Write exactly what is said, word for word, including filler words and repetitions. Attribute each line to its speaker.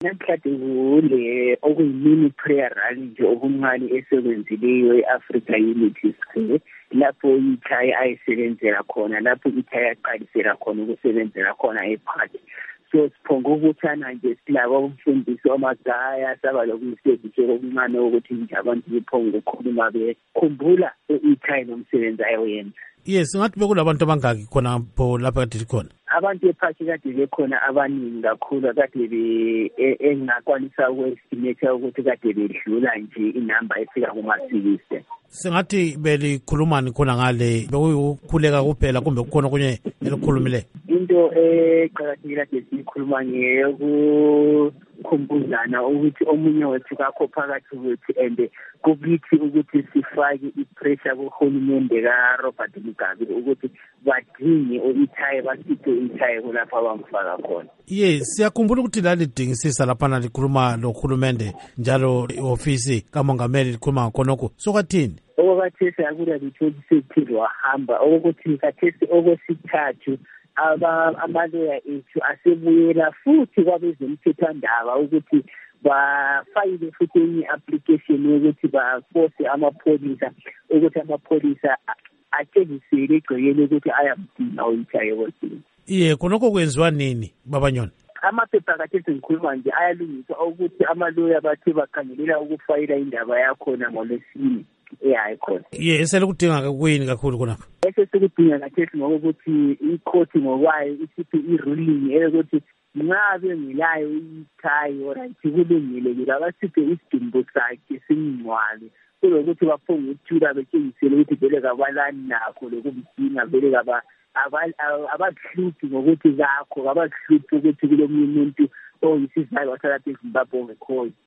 Speaker 1: Namhlanje kule okuyimini prayer rally nje okuncane esebenzileyo e-Africa Unity Square lapho ikhaya ayisebenzela khona lapho ikhaya yaqalisela khona ukusebenzela khona eParty. So siphonga ukuthana nje silabo umfundisi omagaya saba lokuyisebenza okuncane ukuthi nje abantu bephonga ukukhuluma bekhumbula ikhaya nomsebenzi ayoyenza.
Speaker 2: Yes, ngathi bekulabantu abangaki khona pho lapha kade likhona.
Speaker 1: Abantu eParty kade bekhona abaningi kakhulu kade be engakwanisa ukwestimate ukuthi kade bedlula nje inamba efika kuma-sixty.
Speaker 2: Sengathi belikhulumani khona ngale bekukhuleka kuphela kumbe kukhona kunye elikhulumile.
Speaker 1: Into eqakathekile kade sikhuluma ngeyokukhumbuzana ukuthi omunye wethu kakho phakathi kwethu and kukithi ukuthi sifake ipressure kuhulumende kaRobert Mugabe ukuthi badinge ithaye basiphe ithaye kulapha abamfaka khona.
Speaker 2: Yes, siyakhumbula ukuthi lalidingisisa laphana likhuluma lohulumende njalo iofisi kamongameli likhuluma ngakhonokho. So kwathini?
Speaker 1: Okwathesi akula litho lisethile wahamba okuthi kathesi okwesithathu aba amaloya ethu asebuyela futhi kwabezomthethwandaba ukuthi bafayile futhi enye application yokuthi baforce amapholisa ukuthi amapholisa atshengisele egcekeni ukuthi ayamdinga uyithaye kodwa.
Speaker 2: Iye, khonokho kwenziwa nini babanyoni?
Speaker 1: Amaphepha kathesi ngikhuluma nje ayalungiswa ukuthi amaloya bathe bakhangelela ukufayila indaba yakhona ngolwesine. Yeah, ikhona.
Speaker 2: Ye, eselukudinga kuyini kakhulu khonapho?
Speaker 1: Esesikudinga kathesi ngokuthi ikhothi ngokwayo isiphe i-ruling eyokuthi ngabe ngilayo ithayi orayithi kulungile ke abasiphe isidingo sakhe simncwale kulokuthi baphonge ukuthula betshengisele ukuthi vele kabalani nakho lokumdinga vele kaba abakuhluphi ngokuthi kakho abakuhluphi ukuthi kulo muntu oyisizayo wasalapha eZimbabwe ngekhoyi.